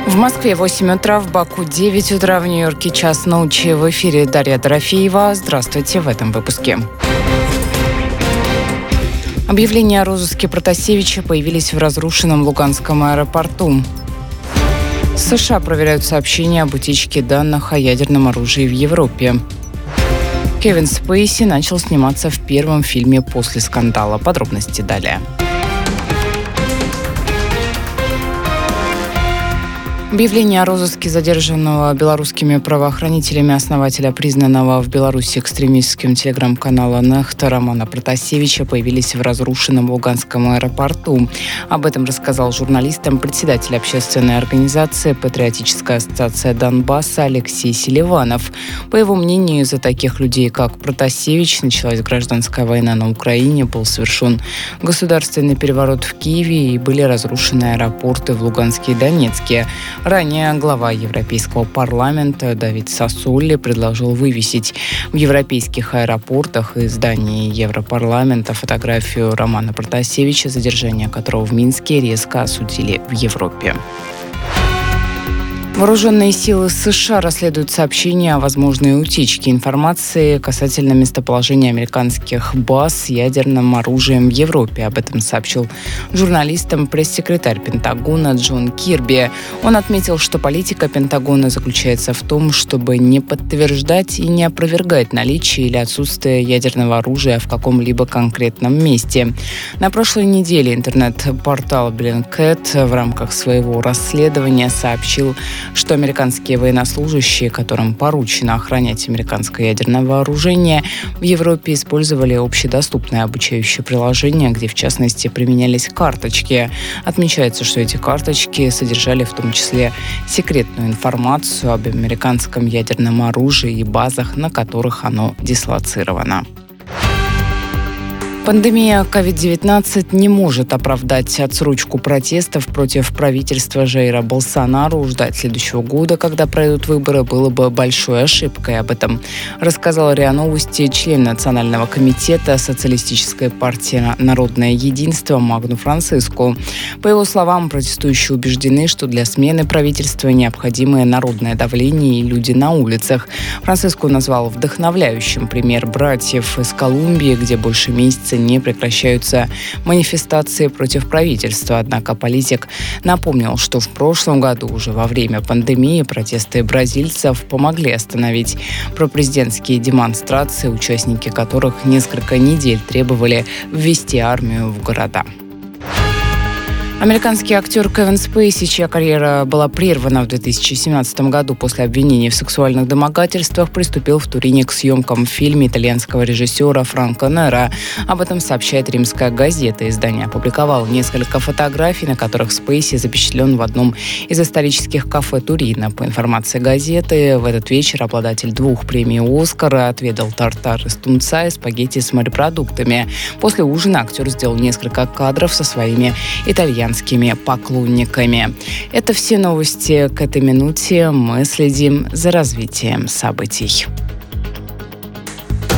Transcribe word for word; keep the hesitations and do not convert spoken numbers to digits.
В Москве восемь утра, в Баку девять утра, в Нью-Йорке час ночи. В эфире Дарья Дорофеева. Здравствуйте в этом выпуске. Объявления о розыске Протасевича появились в разрушенном Луганском аэропорту. США проверяют сообщения об утечке данных о ядерном оружии в Европе. Кевин Спейси начал сниматься в первом фильме после скандала. Подробности далее. Объявление о розыске задержанного белорусскими правоохранителями основателя признанного в Беларуси экстремистским телеграм-канала «Нехта» Романа Протасевича появились в разрушенном Луганском аэропорту. Об этом рассказал журналистам председатель общественной организации «Патриотическая ассоциация Донбасса» Алексей Селиванов. По его мнению, из-за таких людей, как Протасевич, началась гражданская война на Украине, был совершен государственный переворот в Киеве и были разрушены аэропорты в Луганске и Донецке. Ранее глава Европейского парламента Давид Сассоли предложил вывесить в европейских аэропортах и здании Европарламента фотографию Романа Протасевича, задержание которого в Минске резко осудили в Европе. Вооруженные силы США расследуют сообщения о возможной утечке информации касательно местоположения американских баз с ядерным оружием в Европе. Об этом сообщил журналистам пресс-секретарь Пентагона Джон Кирби. Он отметил, что политика Пентагона заключается в том, чтобы не подтверждать и не опровергать наличие или отсутствие ядерного оружия в каком-либо конкретном месте. На прошлой неделе интернет-портал Блинкет в рамках своего расследования сообщил, что американские военнослужащие, которым поручено охранять американское ядерное вооружение, в Европе использовали общедоступное обучающее приложение, где, в частности, применялись карточки. Отмечается, что эти карточки содержали в том числе секретную информацию об американском ядерном оружии и базах, на которых оно дислоцировано. Пандемия ковид девятнадцать не может оправдать отсрочку протестов против правительства Жаира Болсонару. Ждать следующего года, когда пройдут выборы, было бы большой ошибкой. Об этом рассказал РИА Новости член Национального комитета Социалистической партии «Народное единство» Магну Франциску. По его словам, протестующие убеждены, что для смены правительства необходимое народное давление и люди на улицах. Франциску назвал вдохновляющим пример братьев из Колумбии, где больше месяца не прекращаются манифестации против правительства. Однако политик напомнил, что в прошлом году, уже во время пандемии, протесты бразильцев помогли остановить пропрезидентские демонстрации, участники которых несколько недель требовали ввести армию в города. Американский актер Кевин Спейси, чья карьера была прервана в две тысячи семнадцатом году после обвинений в сексуальных домогательствах, приступил в Турине к съемкам в фильме итальянского режиссера Франко Нера. Об этом сообщает «Римская газета». Издание опубликовало несколько фотографий, на которых Спейси запечатлен в одном из исторических кафе Турина. По информации газеты, в этот вечер обладатель двух премий «Оскара» отведал тартар из тунца и спагетти с морепродуктами. После ужина актер сделал несколько кадров со своими итальянскими поклонниками. Это все новости к этой минуте. Мы следим за развитием событий.